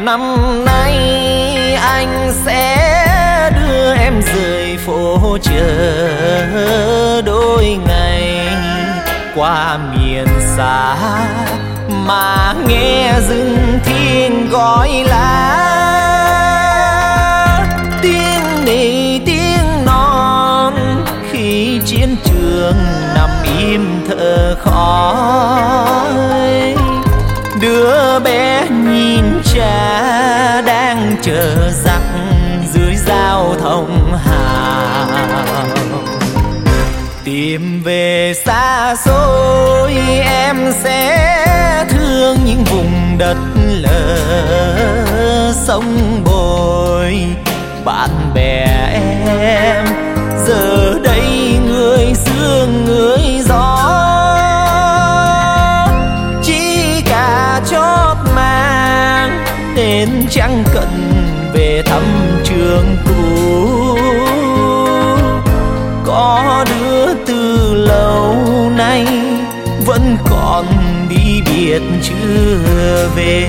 năm nay anh sẽ đưa em rời phố chờ đôi ngày qua miền xa mà nghe rừng thiên gọi lá. Tiếng nỉ tiếng non khi chiến trường nằm im thở khói. Đứa bé nhìn cha đang chờ giặc dưới giao thông hào. Tìm về xa xôi em sẽ thương những vùng đất lở sông bồi. Bạn bè em giờ đây người sương người gió, chỉ cả chót mang nên chẳng cần về thăm trường cũ. Có đứa từ lâu nay vẫn còn đi biệt chưa về.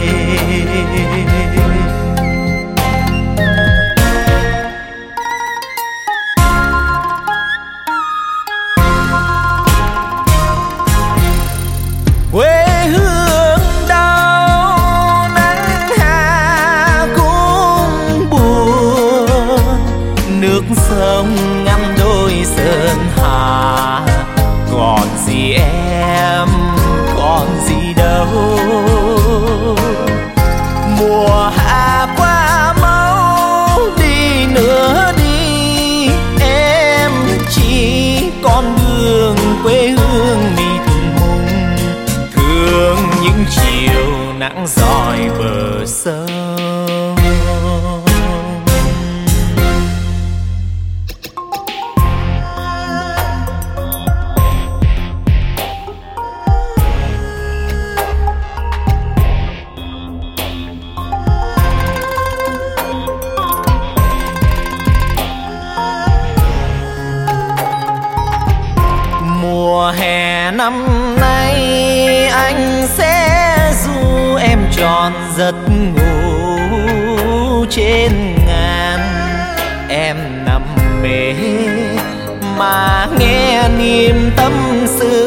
Quê hương đau nắng hạ cũng buồn, nước sông ngăn đôi sơn hà. Còn gì em, còn gì đâu. Mùa hạ qua mau đi nữa đi, em chỉ con đường quê hương mịt mùng. Thương những chiều nắng dọi bờ sông. Mùa hè năm nay anh sẽ du em tròn giấc ngủ trên ngàn. Em nằm mê mà nghe niềm tâm sự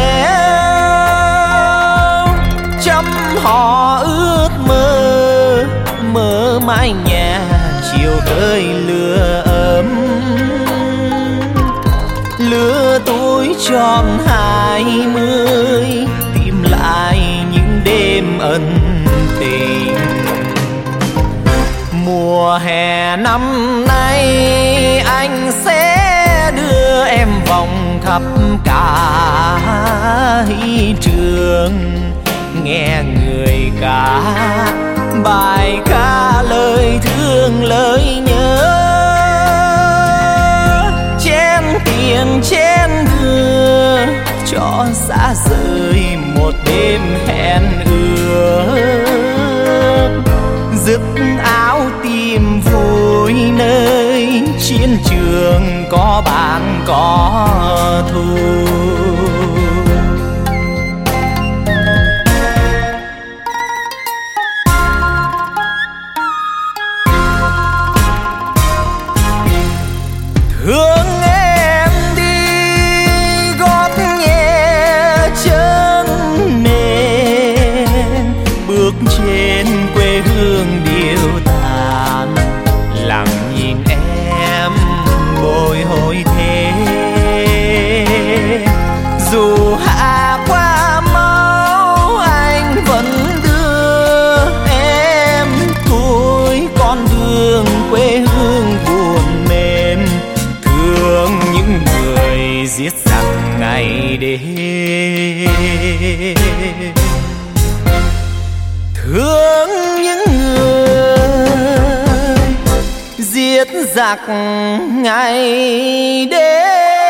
réo. Trăm họ ước mơ mơ mái nhà chiều khơi lửa ấm. Lứa tuổi tròn 20 tìm lại những đêm ân tình. Mùa hè năm nay anh sẽ đưa em vòng khắp cả hy trường. Nghe người ca bài ca lời thương lời nhớ. Tiền trên đưa cho xa rời một đêm hẹn ước. Dứt áo tìm vui nơi chiến trường có bạn có thù. Thương em đi gót nhẹ chân nền, bước trên quê hương điêu tàn. Lặng nhìn em bồi hồi thế. Dù hạ qua máu anh vẫn đưa em cuối con đường quê hương buồn mềm. Thương những người giết giặc ngày đêm. Thương những người giết giặc ngày đêm.